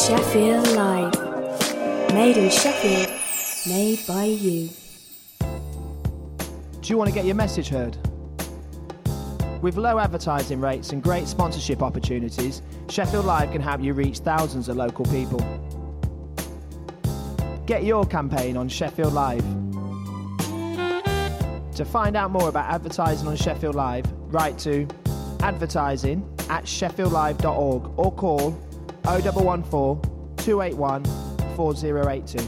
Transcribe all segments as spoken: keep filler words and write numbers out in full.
Sheffield Live. Made in Sheffield, made by you. Do you want to get your message heard? With low advertising rates and great sponsorship opportunities, Sheffield Live can help you reach thousands of local people. Get your campaign on Sheffield Live. To find out more about advertising on Sheffield Live, write to advertising at sheffield live dot org or call oh one one four, two eight one, four oh eight two.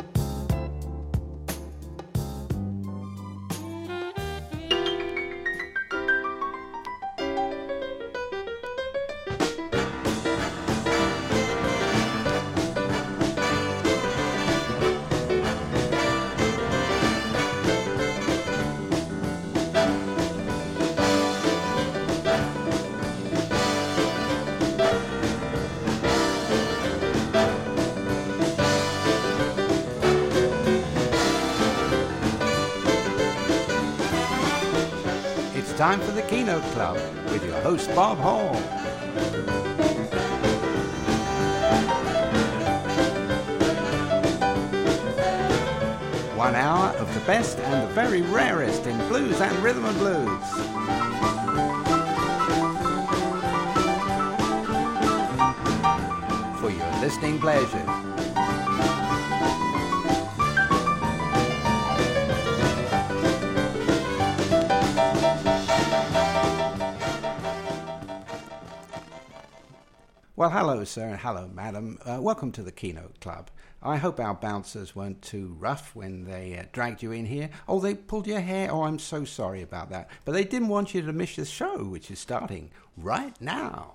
Time for the Keynote Club with your host Bob Hall. One hour of the best and the very rarest in blues and rhythm and blues. For your listening pleasure. Well, hello, sir, and hello, madam. Uh, welcome to the Keynote Club. I hope our bouncers weren't too rough when they uh, dragged you in here. Oh, they pulled your hair? Oh, I'm so sorry about that. But they didn't want you to miss the show, which is starting right now.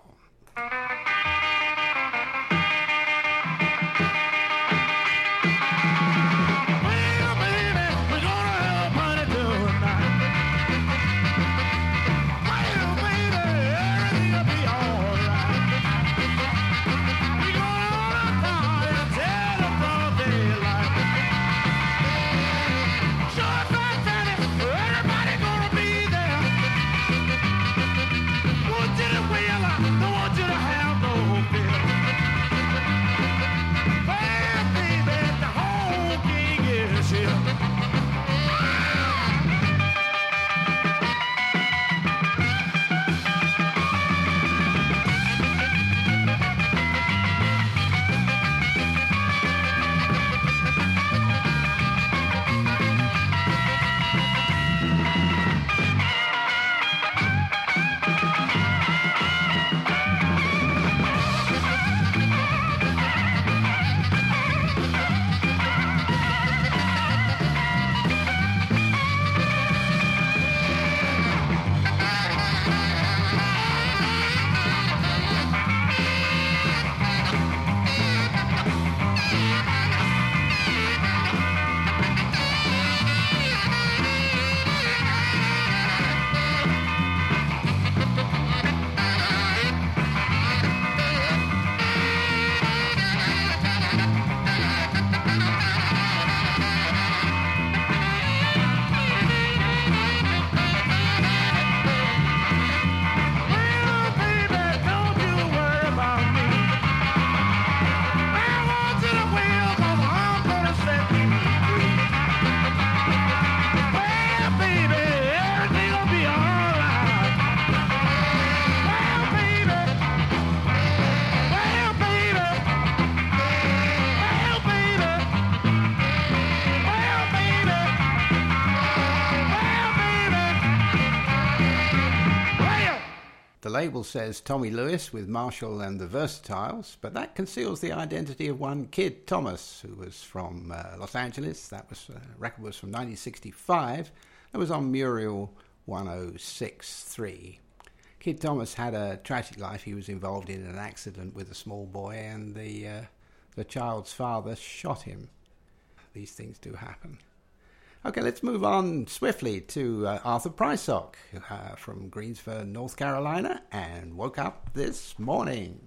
The label says Tommy Lewis with Marshall and the Versatiles, but that conceals the identity of one Kid Thomas, who was from uh, Los Angeles. That was uh, record was from nineteen sixty-five. It was on Muriel one oh six three. Kid Thomas had a tragic life. He was involved in an accident with a small boy, and the uh, the child's father shot him. These things do happen. Okay, let's move on swiftly to uh, Arthur Prysock uh, from Greensford, North Carolina, and woke up this morning.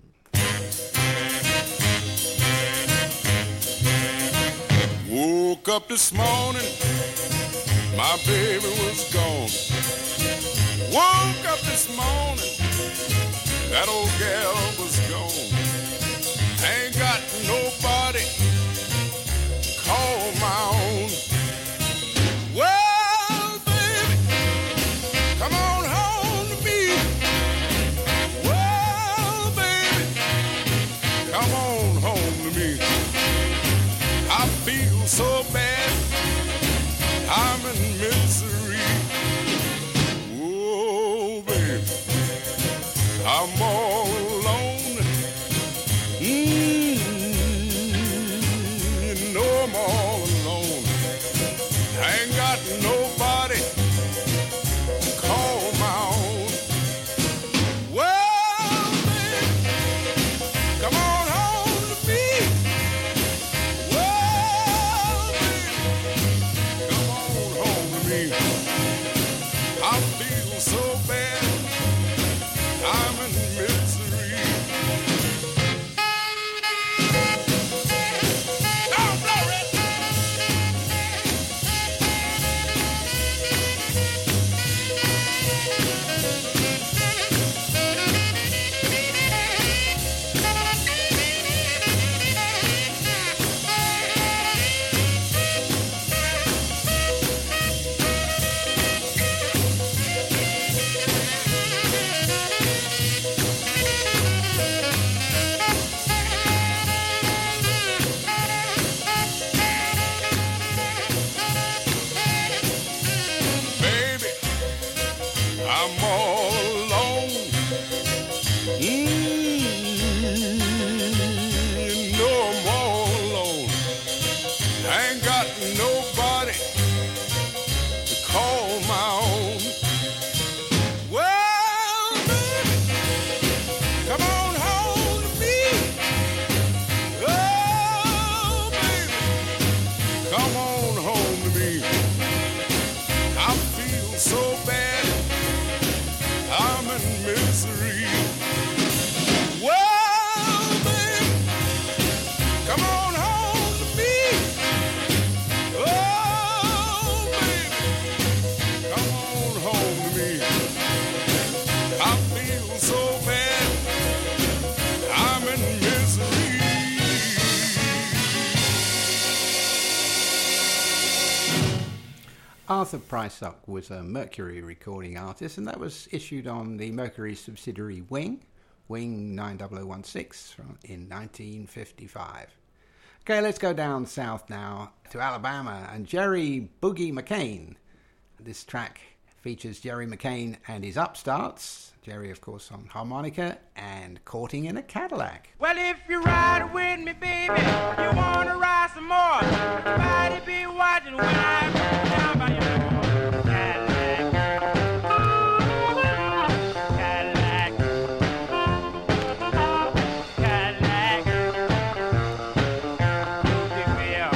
Woke up this morning, my baby was gone. Woke up this morning, that old gal was gone. I ain't got Arthur Prysock was a Mercury recording artist, and that was issued on the Mercury subsidiary Wing, Wing nine zero zero one six from, in nineteen fifty-five. Okay, let's go down south now to Alabama and Jerry Boogie McCain. This track features Jerry McCain and his Upstarts. Jerry, of course, on harmonica, and Courting in a Cadillac. Well, if you ride with me, baby, you want to ride some more. Everybody be watching when I go down by your door. Cadillac. Cadillac. Cadillac. Big wheel.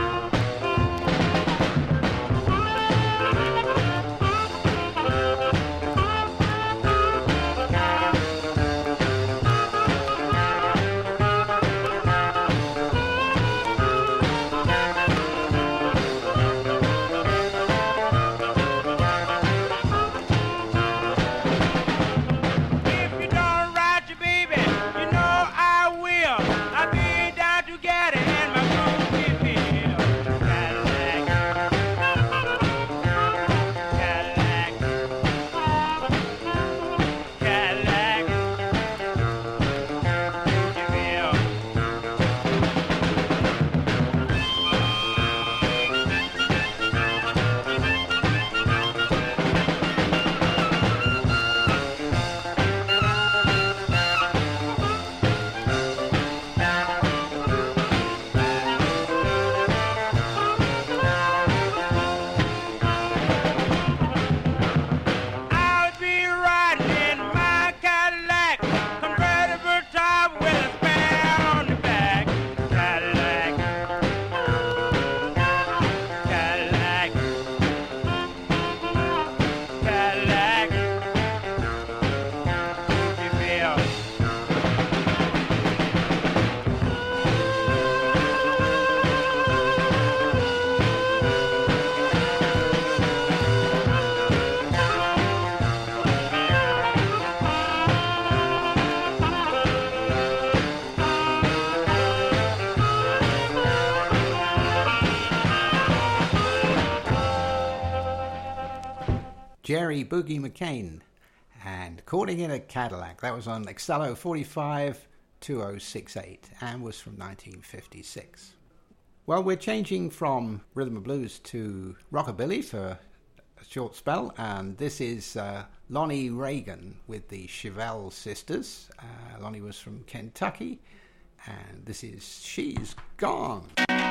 Jerry Boogie McCain and Courting in a Cadillac. That was on Excello forty-five two oh six eight and was from nineteen fifty-six. Well, we're changing from rhythm and blues to rockabilly for a short spell, and this is uh, Lonnie Reagan with the Chevelle Sisters. Uh, Lonnie was from Kentucky, and this is She's Gone.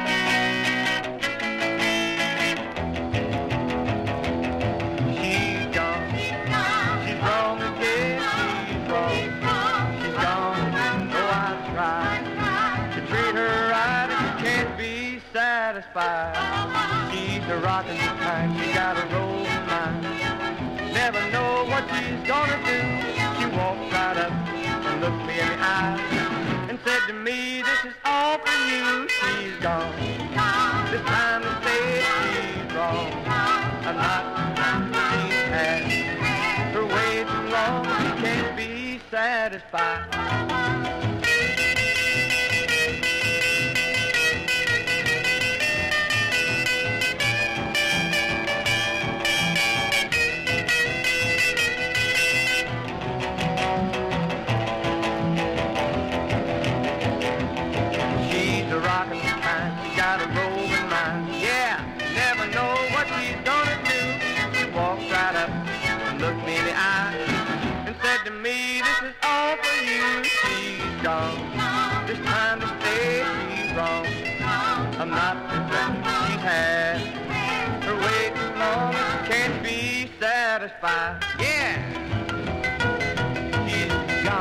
She's a rockin' kind, she got a rollin' mind. Never know what she's gonna do. She walked right up and looked me in the eye and said to me, this is all for you. She's gone. This time to say she's wrong. I'm not she's had her way too long. She can't be satisfied. This time to stay, she's wrong. I'm not the friend she's had. Her way too long, she can't be satisfied. Yeah, she's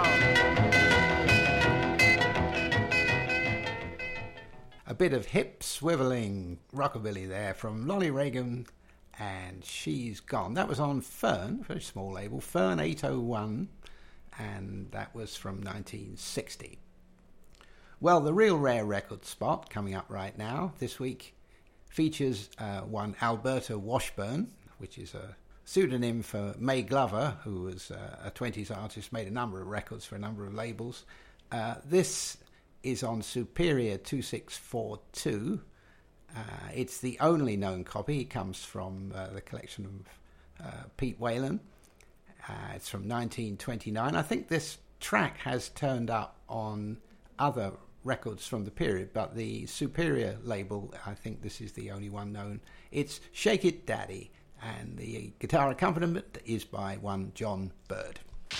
gone. A bit of hip swiveling rockabilly there from Lonnie Reagan and She's Gone. That was on Fern, very small label, Fern eight oh one, and that was from nineteen sixty. Well, the Real Rare Record spot coming up right now this week features uh, one Alberta Washburn, which is a pseudonym for May Glover, who was uh, a twenties artist, made a number of records for a number of labels. Uh, this is on Superior two six four two, Uh, it's the only known copy. It comes from uh, the collection of uh, Pete Whalen. Uh, it's from nineteen twenty-nine. I think this track has turned up on other records from the period, but the Superior label, I think this is the only one known. It's Shake It Daddy, and the guitar accompaniment is by one John Bird.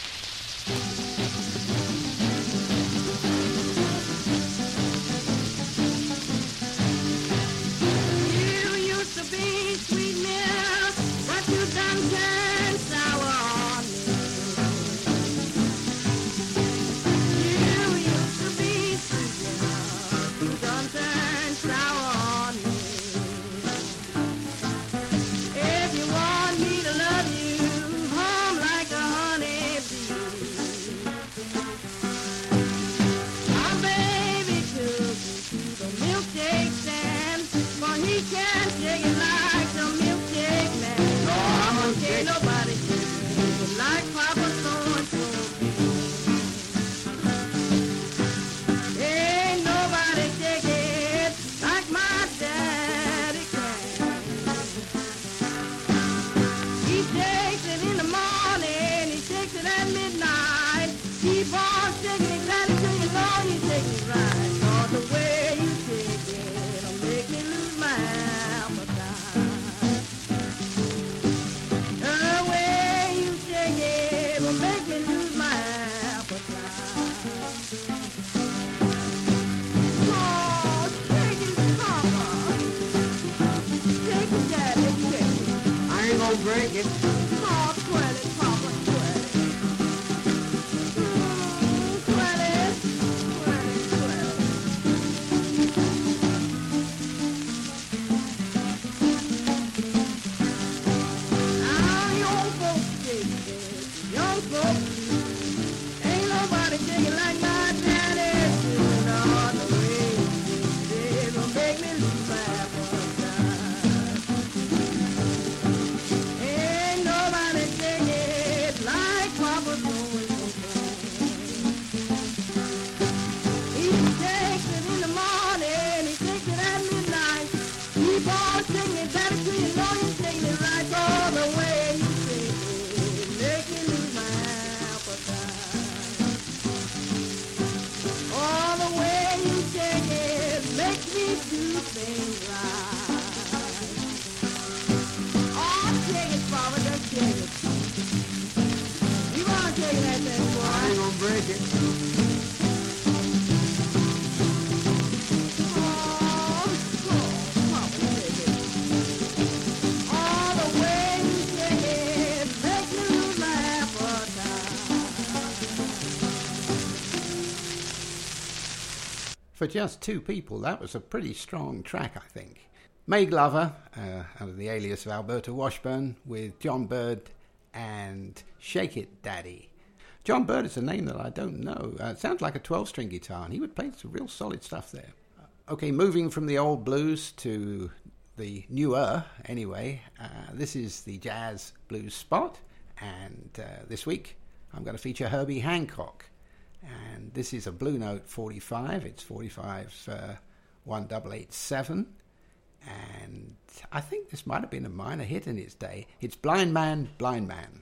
Break it. Oh, twirly, Papa, twirly. Mm, twirly, twirly, twirly. Now, young folks shake it. Young folks, ain't nobody shaking like my daddy. No, the way he shake it, gonna make me lose my appetite. Break it. Oh, oh, Papa, take it. All the way you take it, make me lose my appetite. For just two people, that was a pretty strong track, I think. May Glover, uh, under the alias of Alberta Washburn, with John Bird and Shake It Daddy. John Bird is a name that I don't know. Uh, it sounds like a twelve-string guitar, and he would play some real solid stuff there. Okay, moving from the old blues to the newer, anyway. Uh, this is the Jazz Blues Spot, and uh, this week I'm going to feature Herbie Hancock. And this is a Blue Note forty-five. It's forty-five uh, one eight eight seven. And I think this might have been a minor hit in its day. It's Blind Man, Blind Man.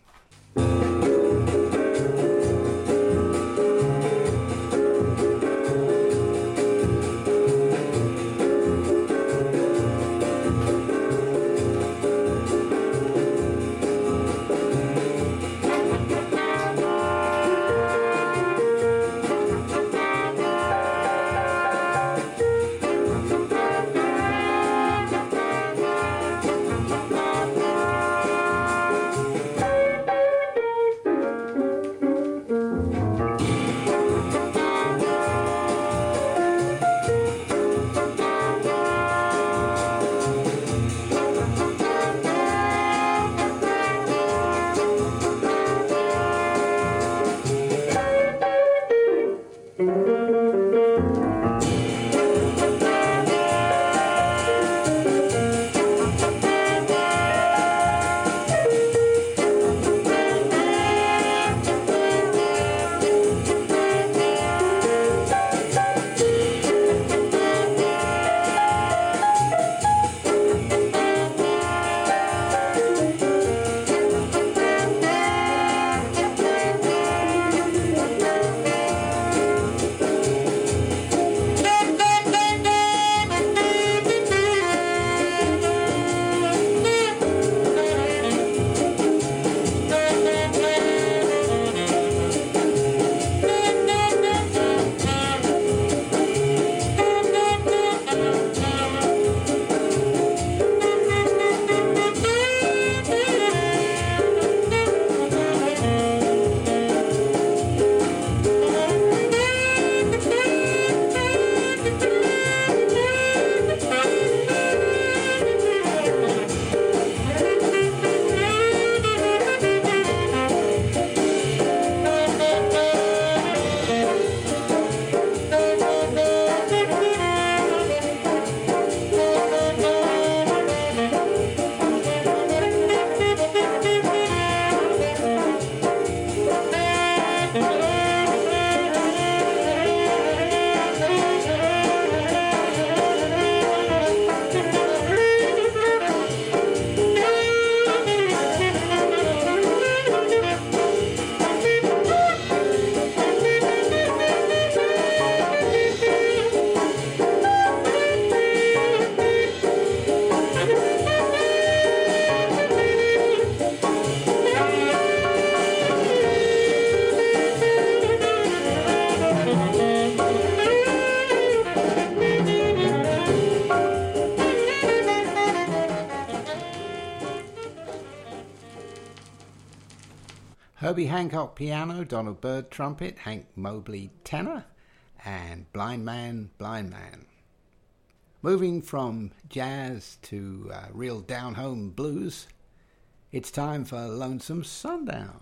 Herbie Hancock piano, Donald Byrd trumpet, Hank Mobley tenor, and Blind Man, Blind Man. Moving from jazz to uh, real down-home blues, it's time for Lonesome Sundown.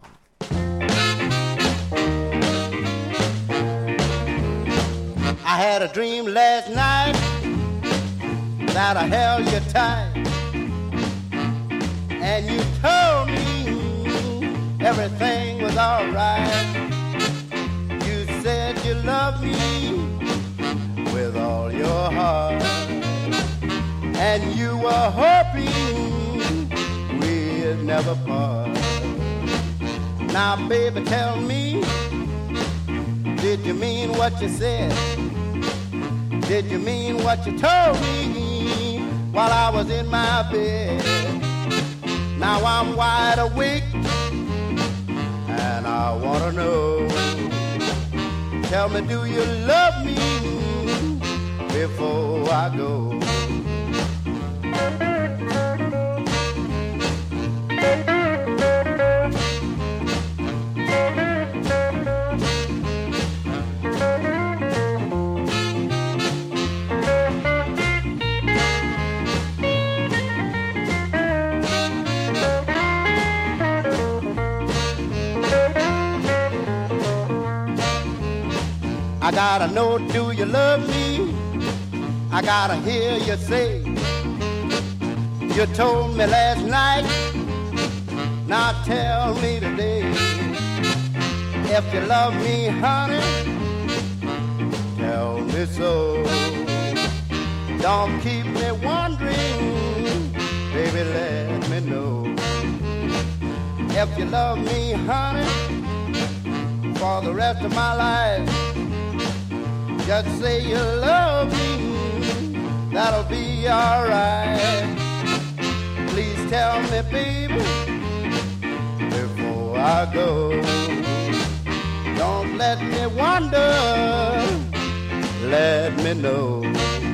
I had a dream last night that I held you tight, and you told me everything was alright. You said you loved me with all your heart, and you were hoping we'd never part. Now, baby, tell me, did you mean what you said? Did you mean what you told me while I was in my bed? Now I'm wide awake and I want to know. Tell me, do you love me before I go? I gotta know, do you love me? I gotta hear you say. You told me last night, now tell me today. If you love me, honey, tell me so. Don't keep me wondering, baby, let me know. If you love me, honey, for the rest of my life, just say you love me, that'll be alright. Please tell me, baby, before I go. Don't let me wonder, let me know.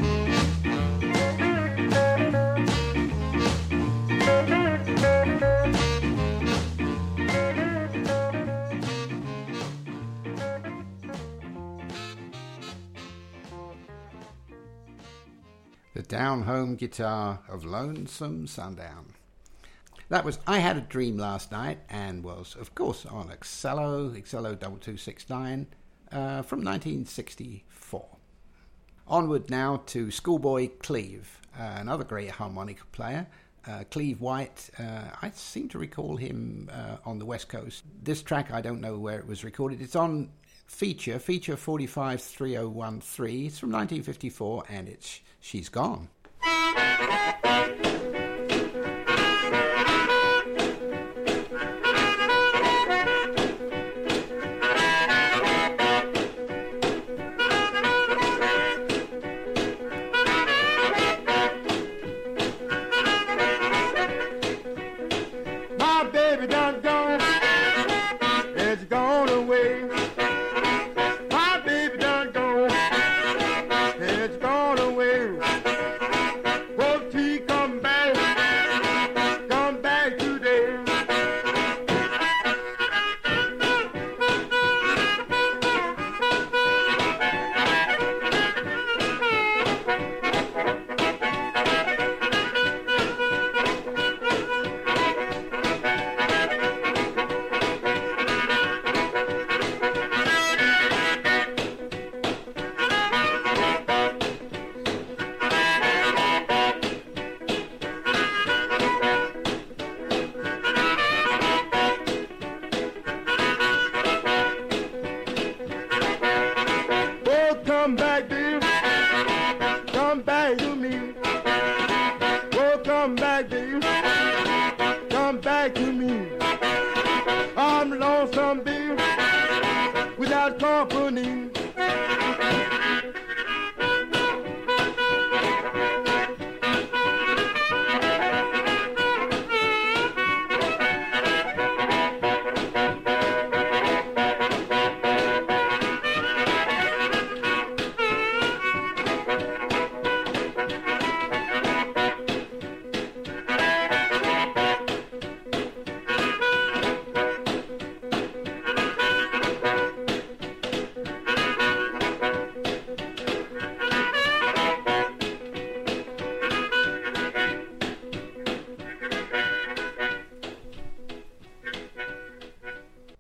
The down-home guitar of Lonesome Sundown. That was I Had a Dream Last Night, and was, of course, on Excello, Excello two two six nine, uh, from nineteen sixty-four. Onward now to Schoolboy Cleve, uh, another great harmonica player. Uh, Cleve White, uh, I seem to recall him uh, on the West Coast. This track, I don't know where it was recorded. It's on Feature, Feature forty-five three oh one three. It's from nineteen fifty-four, and it's She's Gone. My baby done gone, it's gone away. My baby done gone, it's gone away. Won't he come back, come back today? Oh, come back, dear. Come back to me. Oh, come back, dear. Come back to me. I'm lonesome, dear, without company.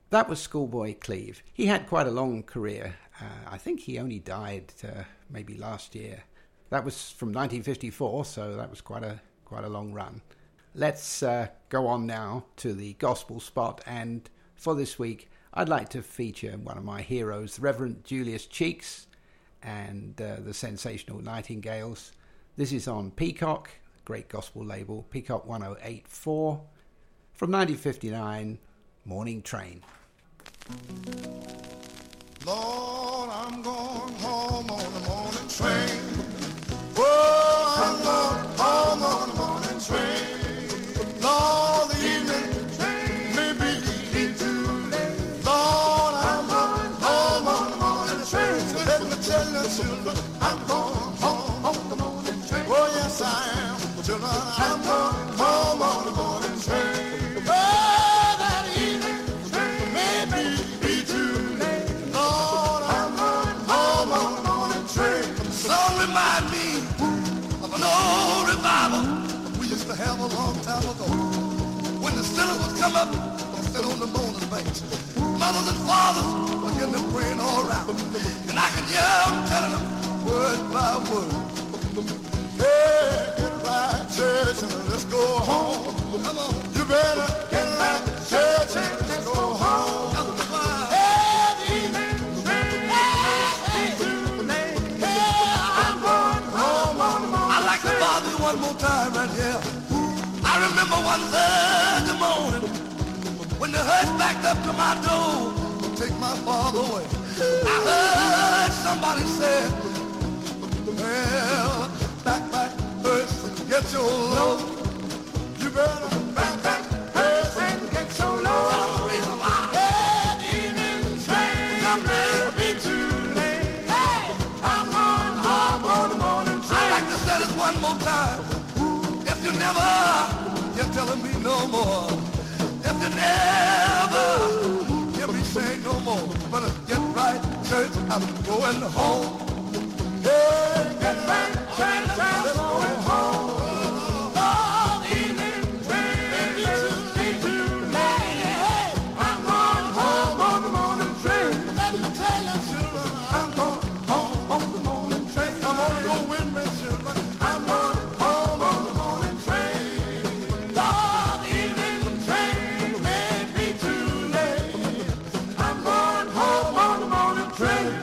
That was Schoolboy Cleve. He had quite a long career. Uh, I think he only died uh, maybe last year. That was from nineteen fifty-four, so that was quite a quite a long run. Let's uh, go on now to the gospel spot, and for this week, I'd like to feature one of my heroes, the Reverend Julius Cheeks, and uh, the Sensational Nightingales. This is on Peacock, great gospel label, Peacock one oh eight point four, from nineteen fifty-nine, Morning Train. Lord, I'm going home on the morning train. Oh, I'm going home on the morning train. Lord, the evening train may be too late. Lord, I'm going home on the morning train. So let me tell you, children, I'm going home on the morning train. Oh, yes, I am. Children, I'm going home on the morning train. Oh, that evening train may be too late. Lord, I'm going home on the morning train. The song remind me of an old revival we used to have a long time ago. When the sinners would come up and sit on the moaning banks, mothers and fathers were getting them praying all around. And I could hear them telling them word by word. Hey, get right, church, and let's go home. Come on, you better get right, church, and let's go home. Hey, the evening train, hey, too late. Hey, I'm going home on the morning. I like to bother you one more time right here. I remember one Thursday morning when the hearse backed up to my door to take my father away. I heard somebody say, well, back, back, hearse and get your load. You better back, back, hearse and get your load. Hey, the evening train, I may be too late. Hey, I'm going home on the morning train. I like to say this one more time. If you never, you're telling me no more. If you never, hear me say no more. But get right, church, I'm going home. Hey, get right, church, I'm going home. Oh, the evening train may be too late. Hey, I'm going home on the morning train. Let me tell you, children, I'm going home on the morning train. Come on, go with me, children. I'm going home on the morning train. Lord, the evening train may be too late. I'm going home on the morning train.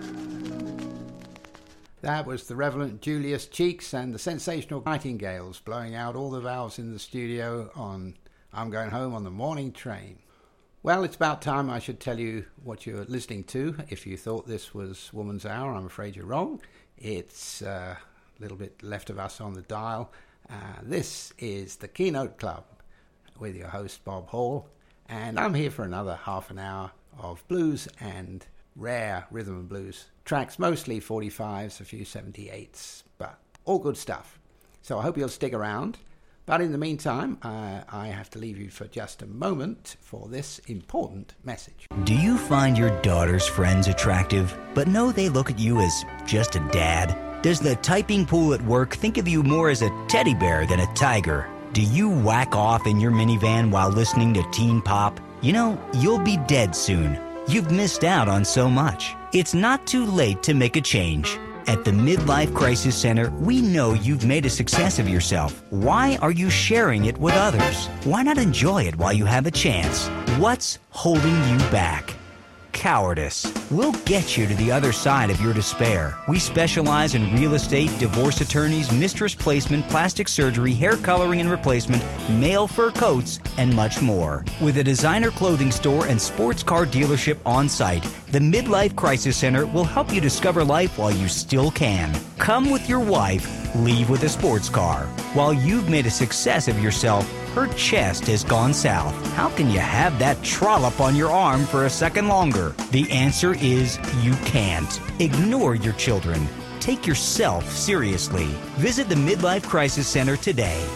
That was the Reverend Julius Cheeks and the Sensational Nightingales blowing out all the valves in the studio on I'm Going Home on the Morning Train. Well, it's about time I should tell you what you're listening to. If you thought this was Woman's Hour, I'm afraid you're wrong. It's uh, a little bit left of us on the dial. Uh, this is the Keynote Club with your host, Bob Hall. And I'm here for another half an hour of blues and rare rhythm and blues tracks, mostly forty-fives, a few seventy-eights, but all good stuff. So I hope you'll stick around. But in the meantime, uh, I have to leave you for just a moment for this important message. Do you find your daughter's friends attractive, but know they look at you as just a dad? Does the typing pool at work think of you more as a teddy bear than a tiger? Do you whack off in your minivan while listening to teen pop? You know, you'll be dead soon. You've missed out on so much. It's not too late to make a change. At the Midlife Crisis Center, we know you've made a success of yourself. Why are you sharing it with others? Why not enjoy it while you have a chance? What's holding you back? Cowardice. We'll get you to the other side of your despair. We specialize in real estate, divorce attorneys, mistress placement, plastic surgery, hair coloring and replacement, male fur coats, and much more. With a designer clothing store and sports car dealership on site, the Midlife Crisis Center will help you discover life while you still can. Come with your wife, leave with a sports car. While you've made a success of yourself, her chest has gone south. How can you have that trollop on your arm for a second longer? The answer is you can't. Ignore your children. Take yourself seriously. Visit the Midlife Crisis Center today.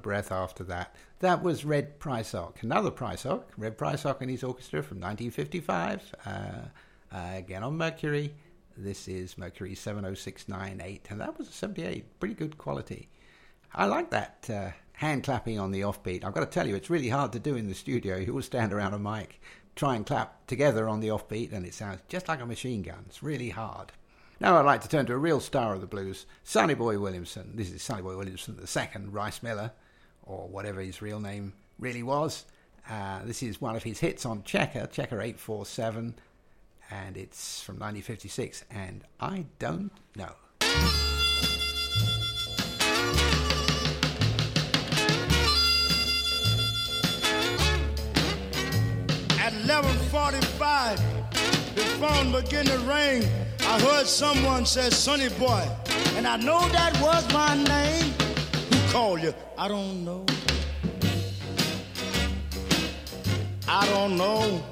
of breath after that. That was Red Prysock, another Prysock, Red Prysock and his orchestra from nineteen fifty-five, uh, uh, again on Mercury. This is Mercury seven oh six nine eight, and that was a seventy-eight, pretty good quality. I like that uh, hand clapping on the offbeat. I've got to tell you, it's really hard to do in the studio. You all stand around a mic, try and clap together on the offbeat, and it sounds just like a machine gun. It's really hard. Now I'd like to turn to a real star of the blues, Sonny Boy Williamson. This is Sonny Boy Williamson the second, Rice Miller, or whatever his real name really was. Uh, this is one of his hits on Checker, Checker eight four seven, and it's from nineteen fifty-six, and I Don't Know. At eleven forty-five, the phone began to ring. I heard someone say, Sonny Boy, and I know that was my name. Who called you? I don't know. I don't know.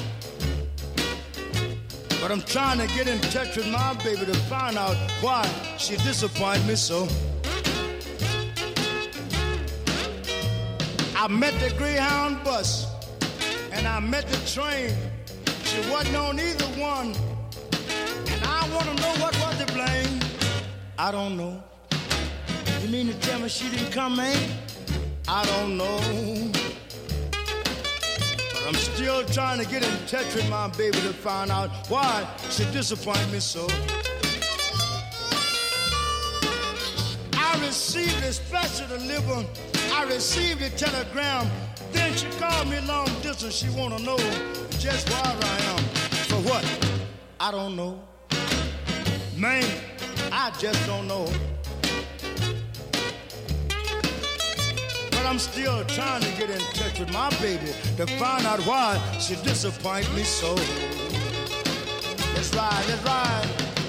But I'm trying to get in touch with my baby to find out why she disappointed me so. I met the Greyhound bus and I met the train. She wasn't on either one. And I want to know what was to blame. I don't know. You mean to tell me she didn't come, man? I don't know. But I'm still trying to get in touch with my baby to find out why she disappointed me so. I received a special delivery. I received a telegram. Then she called me long distance. She want to know just where I am. For what? I don't know. Man, I just don't know. But I'm still trying to get in touch with my baby to find out why she disappointed me so. Let's ride, let's ride.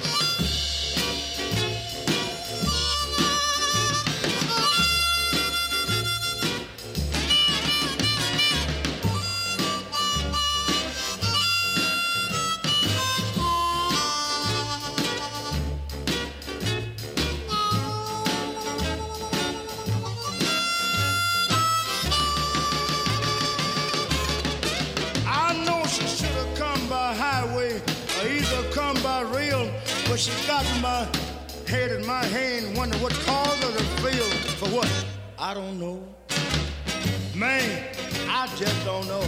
But she got my head in my hand, wonder what caused her to feel. For what? I don't know. Man, I just don't know.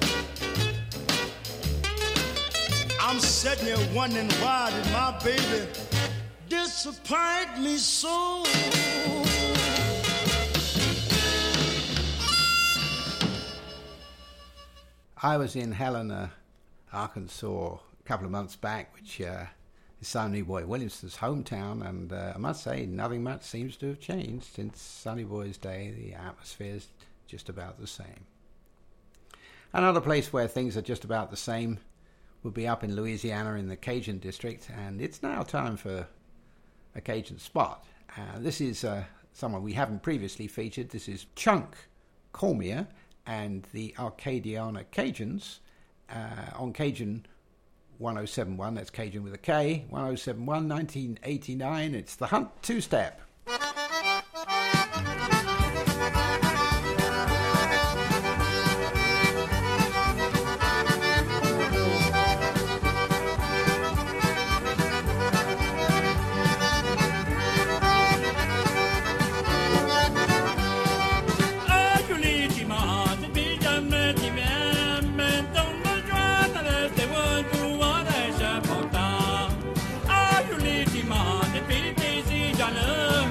I'm sitting here wondering why did my baby disappoint me so? I was in Helena, Arkansas, a couple of months back, which uh, is Sonny Boy Williamson's hometown, and uh, I must say nothing much seems to have changed since Sonny Boy's day. The atmosphere's just about the same. Another place where things are just about the same would be up in Louisiana in the Cajun district, and it's now time for a Cajun spot. Uh, this is uh, someone we haven't previously featured. This is Chunk Cormier and the Arcadiana Cajuns uh, on Cajun one oh seven point one, that's Cajun with a K, one oh seven point one, nineteen eighty-nine. It's the Hunt Two-Step. Love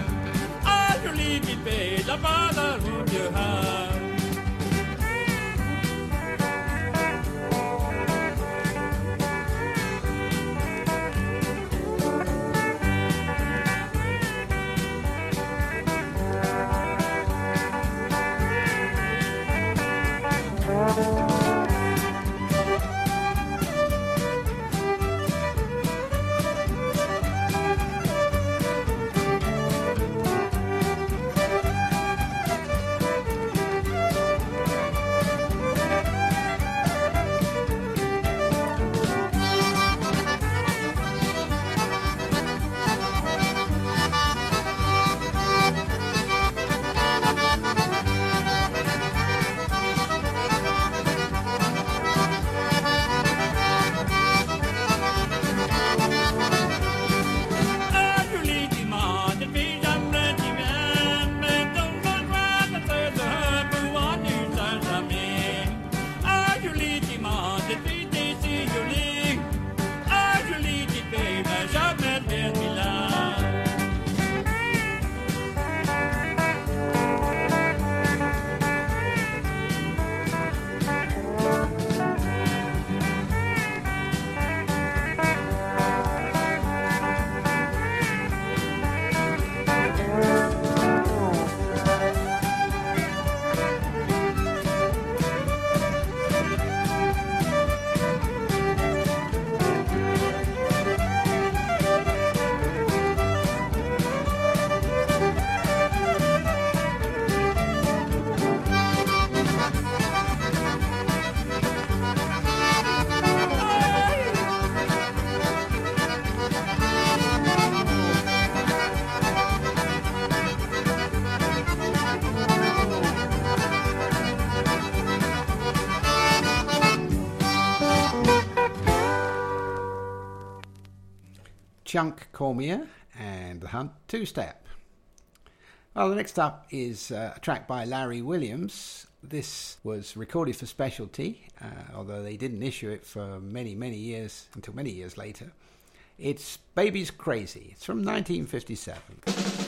Chunk Cormier and The Hunt Two-Step. Well, the next up is uh, a track by Larry Williams. This was recorded for Specialty, uh, although they didn't issue it for many, many years, until many years later. It's Baby's Crazy. It's from nineteen fifty-seven.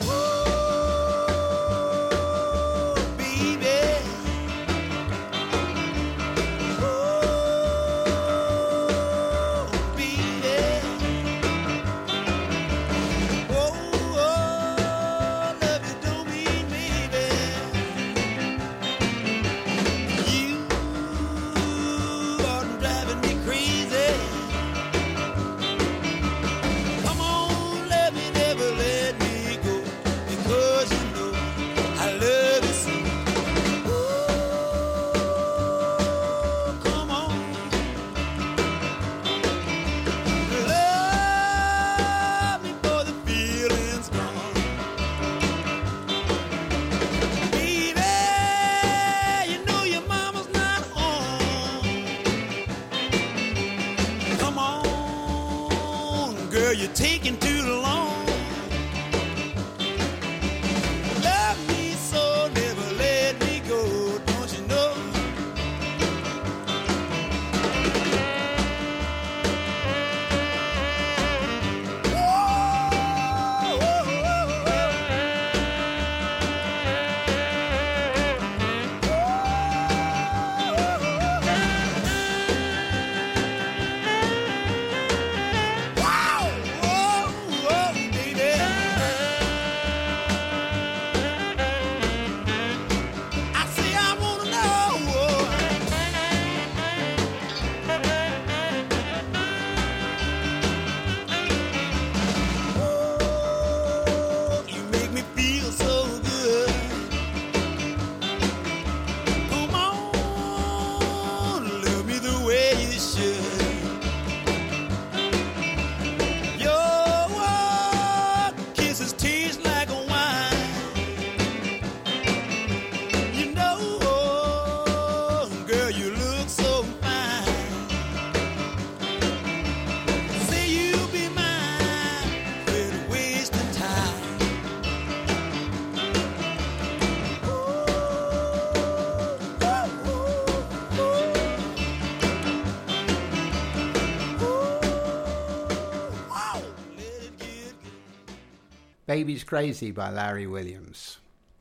Baby's Crazy by Larry Williams.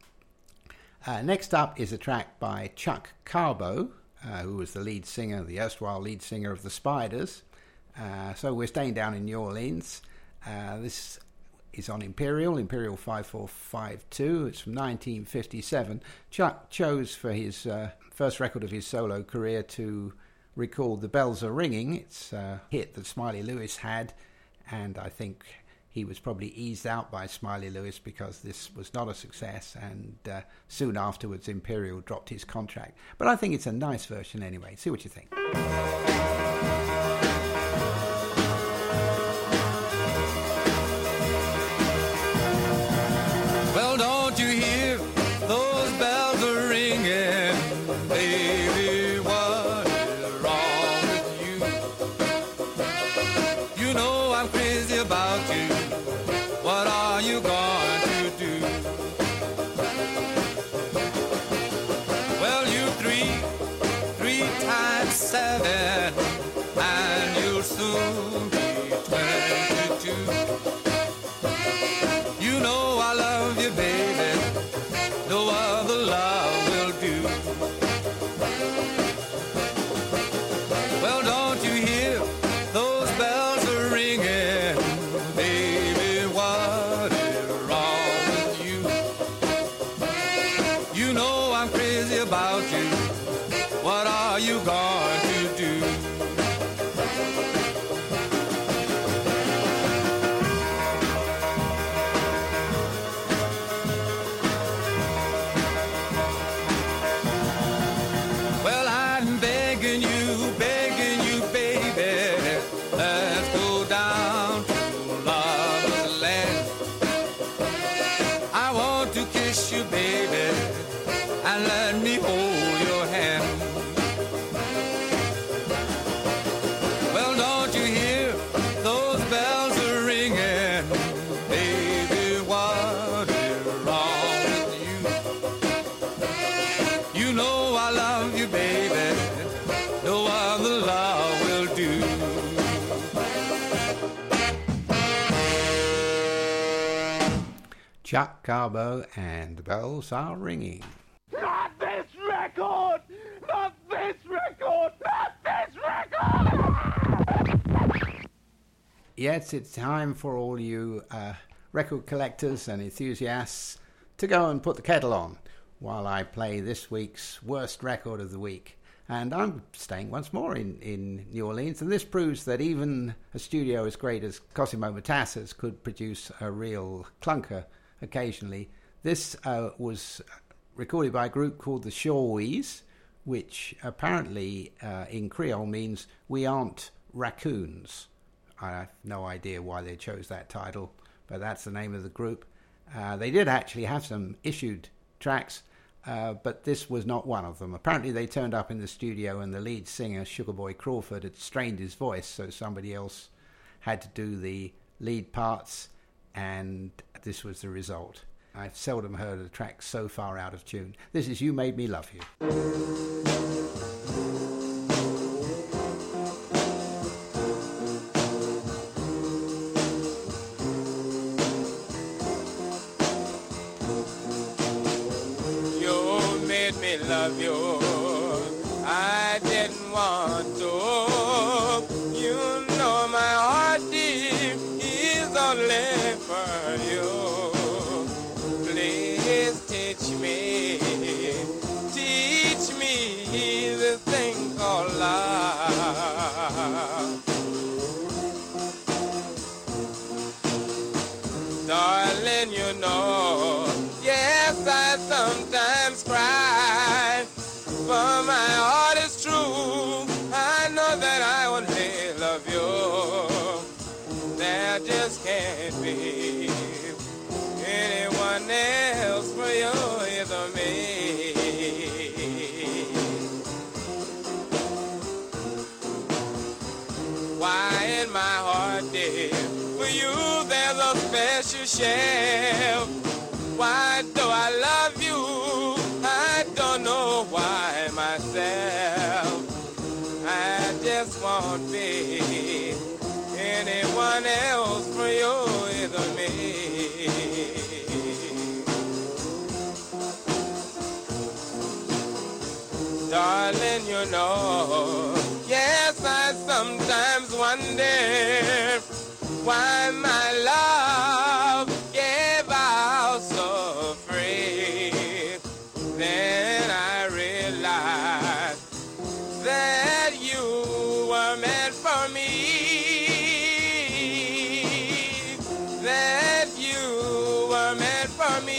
Uh, next up is a track by Chuck Carbo, uh, who was the lead singer, the erstwhile lead singer of the Spiders. Uh, so we're staying down in New Orleans. Uh, this is on Imperial, Imperial five four five two. It's from nineteen fifty-seven. Chuck chose for his uh, first record of his solo career to record The Bells Are Ringing. It's a hit that Smiley Lewis had, and I think he was probably eased out by Smiley Lewis because this was not a success, and uh, soon afterwards Imperial dropped his contract. But I think it's a nice version anyway. See what you think. Well, don't you hear those bells are ringing? Baby, what is wrong with you? You know I'm crazy about you. What are you going to do? Well, you three, three times seven, and you'll soon be twenty-two. You know I love you, baby. No other love will do. Well, don't you hear those bells are ringing? Chuck Carbo and the bells are ringing. Not this record! Not this record! Not this record! Yes, it's time for all you uh, record collectors and enthusiasts to go and put the kettle on while I play this week's worst record of the week. And I'm staying once more in, in New Orleans, and this proves that even a studio as great as Cosimo Matassa's could produce a real clunker occasionally. This uh, was recorded by a group called the Shawwees, which apparently uh, in Creole means we aren't raccoons. I have no idea why they chose that title, but that's the name of the group. Uh, they did actually have some issued tracks, uh, but this was not one of them. Apparently they turned up in the studio and the lead singer, Sugarboy Crawford, had strained his voice, so somebody else had to do the lead parts, and this was the result. I've seldom heard a track so far out of tune. This is You Made Me Love You. Love you, I didn't want to. You know my heart deep is only for you. Please teach me, teach me this thing called love. Darling, you know, yes, I sometimes cry, but my heart is true. I know that I only love you. There just can't be anyone else for you either me. Why in my heart, dear, for you there's a special shell. Why do I love you? I don't know why myself. I just won't be anyone else for you either me. Darling, you know, yes, I sometimes wonder why my love gave out so free. Then I realized that you were meant for me, that you were meant for me.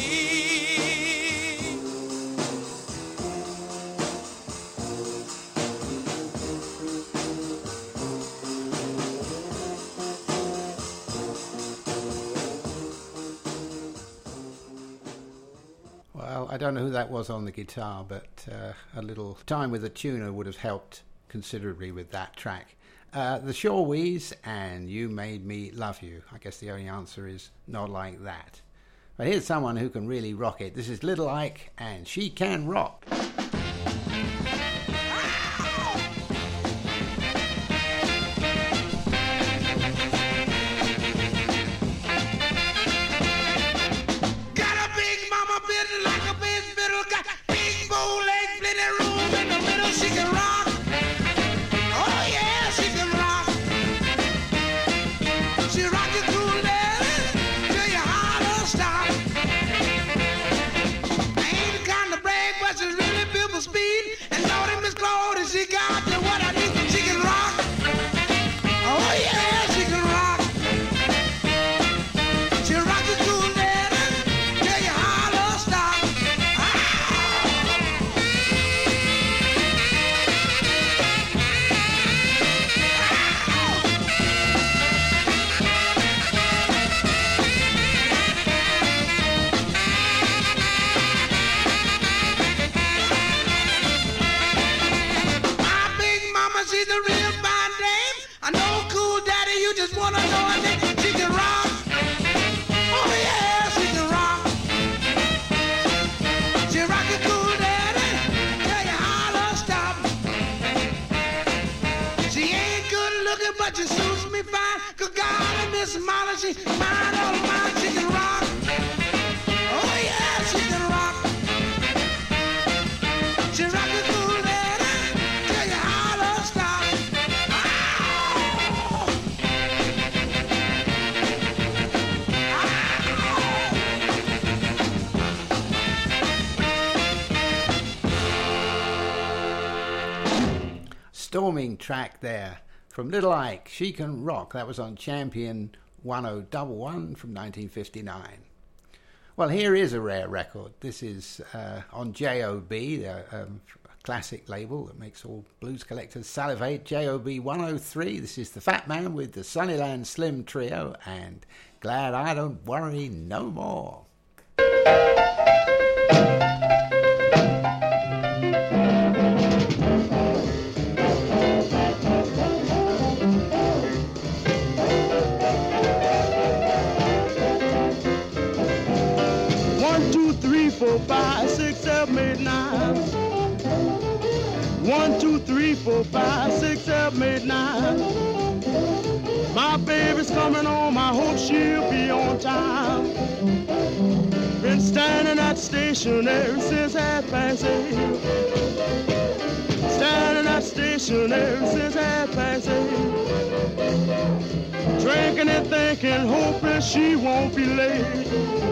Well, I don't know who that was on the guitar, but uh, a little time with a tuner would have helped considerably with that track. Uh, the Shawwees and You Made Me Love You. I guess the only answer is not like that. But here's someone who can really rock it. This is Little Ike, and She Can Rock. Molly, she mine, all mine, she can rock. track there from Little Ike, She Can Rock. That was on Champion one oh one one from nineteen fifty-nine. Well, here is a rare record. This is uh, on J O B, the um, classic label that makes all blues collectors salivate. J O B one oh three. This is the Fat Man with the Sunnyland Slim Trio and Glad I Don't Worry No More. Four, five, six, seven, eight, nine. One, two, three, four, five, six, seven, eight, nine. My baby's coming home, I hope she'll be on time. Been standing at the station ever since half past eight. Standing at the station ever since half past eight. Drinking and thinking, hoping she won't be late.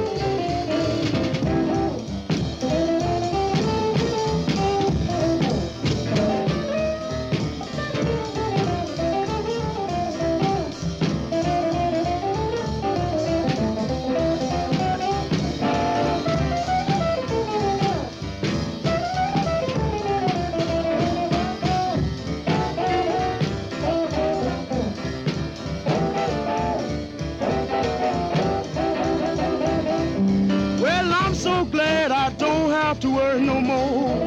To worry no more.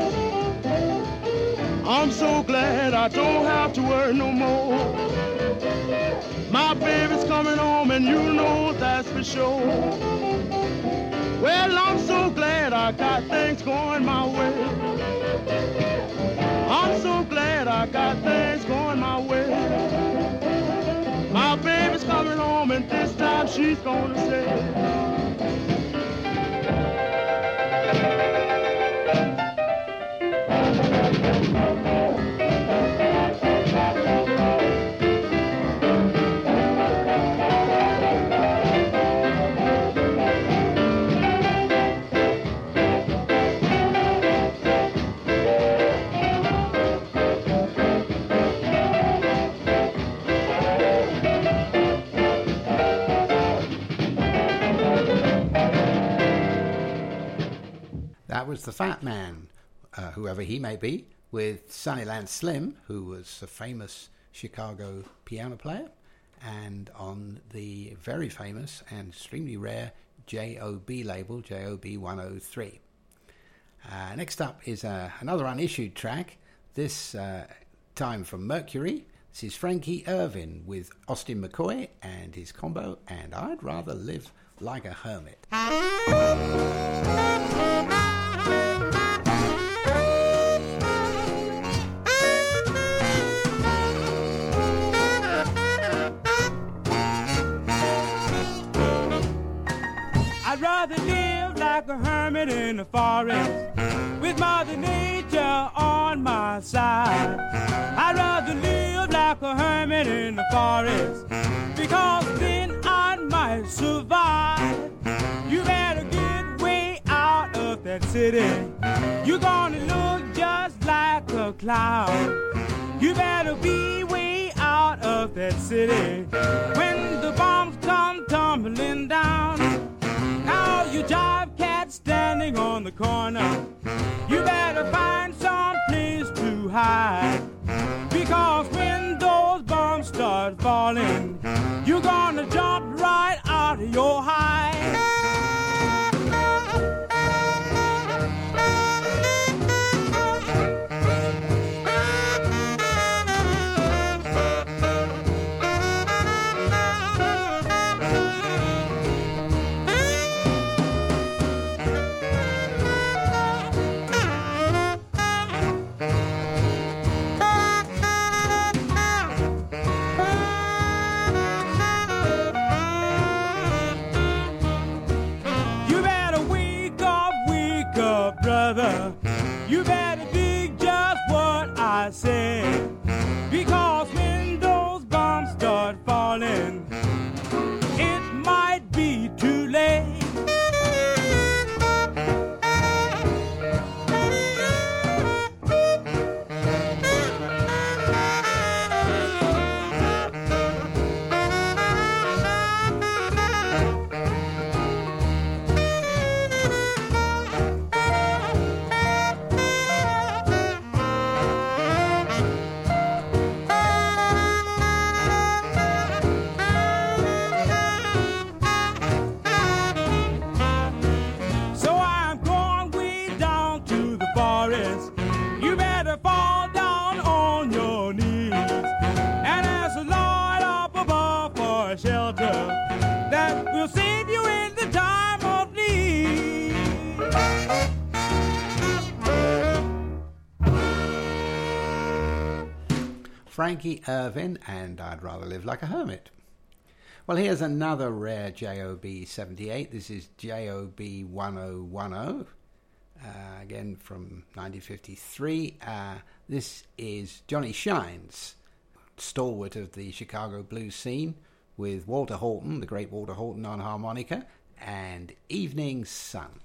I'm so glad I don't have to worry no more. My baby's coming home and you know that's for sure. Well, I'm so glad I got things going my way. I'm so glad I got things going my way. My baby's coming home and this time she's gonna stay. That was the Fat Man, uh, whoever he may be, with Sunnyland Slim, who was a famous Chicago piano player, and on the very famous and extremely rare J O B label, J O B one oh three. Uh, next up is uh, another unissued track, this uh, time from Mercury. This is Frankie Irvin with Austin McCoy and his combo, and I'd Rather Live Like a Hermit. I'd rather live like a hermit in the forest with Mother Nature on my side. I'd rather live like a hermit in the forest because then I might survive. You better get way out of that city. You're gonna look just like a cloud. You better be way out of that city when the bombs come tumbling down. Now you jive cat standing on the corner, you better find some place to hide, because when those bombs start falling, you're gonna jump right out of your hide. Frankie Irvin and I'd Rather Live Like a Hermit. Well, here's another rare J O B seventy-eight. This is J O B ten ten, uh, again from nineteen fifty-three. Uh, this is Johnny Shines, stalwart of the Chicago blues scene, with Walter Horton, the great Walter Horton on harmonica, and Evening Sun.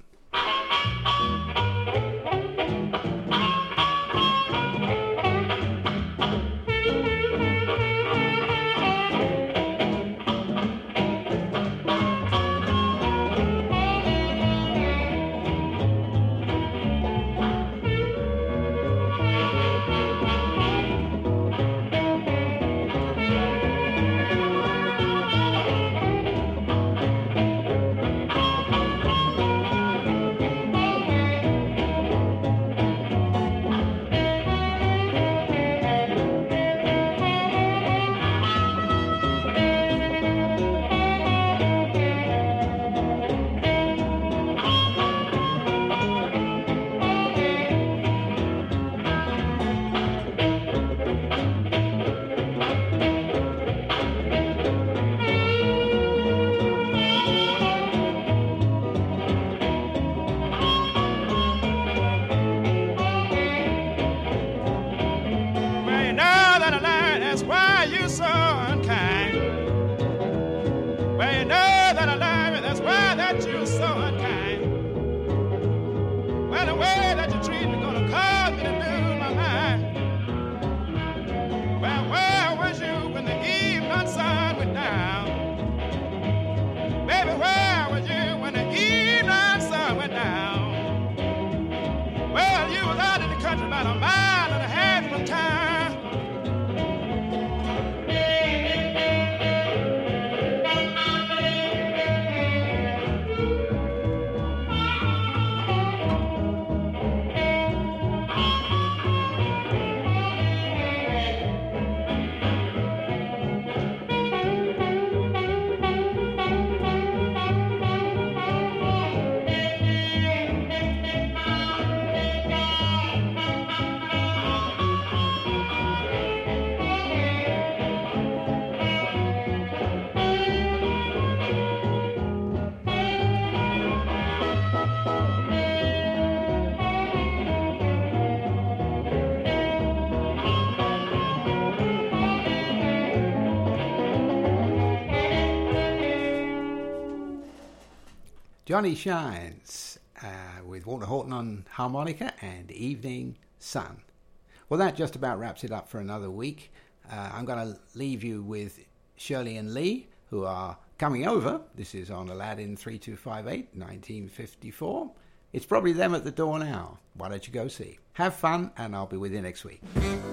Johnny Shines, uh, with Walter Horton on harmonica and Evening Sun. Well, that just about wraps it up for another week. Uh, I'm going to leave you with Shirley and Lee, who are coming over. This is on Aladdin three two five eight, nineteen fifty-four. It's probably them at the door now. Why don't you go see? Have fun, and I'll be with you next week.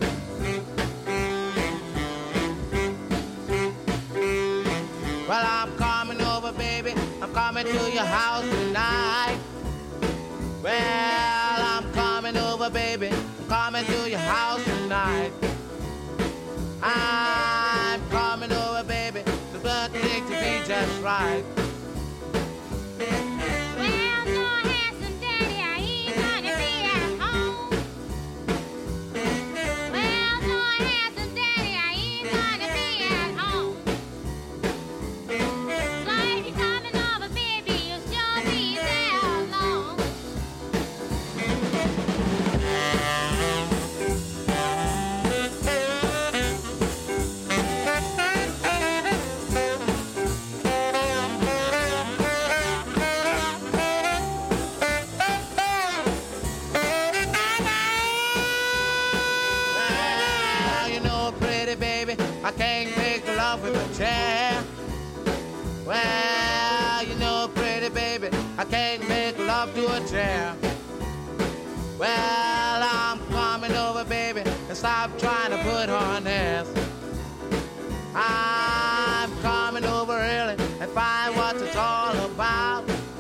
Well, I'm coming over, baby. I'm coming to your house tonight. Well, I'm coming over, baby. I'm coming to your house tonight. I'm coming over, baby. The blood thing to be just right. I can't make love with a chair. Well, you know, pretty baby, I can't make love to a chair. Well, I'm coming over, baby, and stop trying to put on this. I'm coming over early and find what it's all about.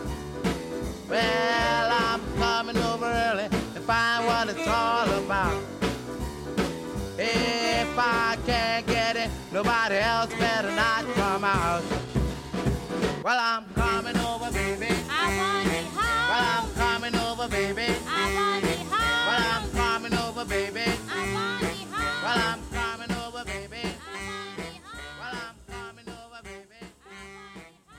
Well, I'm coming over early and find what it's all about. If I can't get it, nobody else better not come out. Well, I'm coming over